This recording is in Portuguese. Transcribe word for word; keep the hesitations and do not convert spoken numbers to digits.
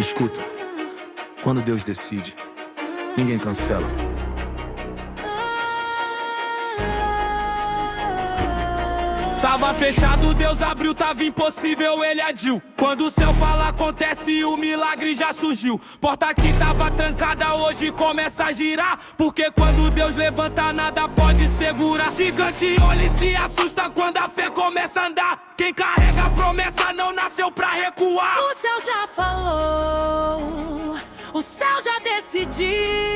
Escuta, quando Deus decide, ninguém cancela. Tava fechado, Deus abriu, tava impossível, ele adiu. Quando o céu fala, acontece e o milagre já surgiu. Porta que tava trancada, hoje começa a girar. Porque quando Deus levanta, nada pode segurar. Gigante olha e se assusta quando a fé começa a andar. Quem carrega a promessa não nasceu pra recuar. O céu já falou, o céu já decidiu.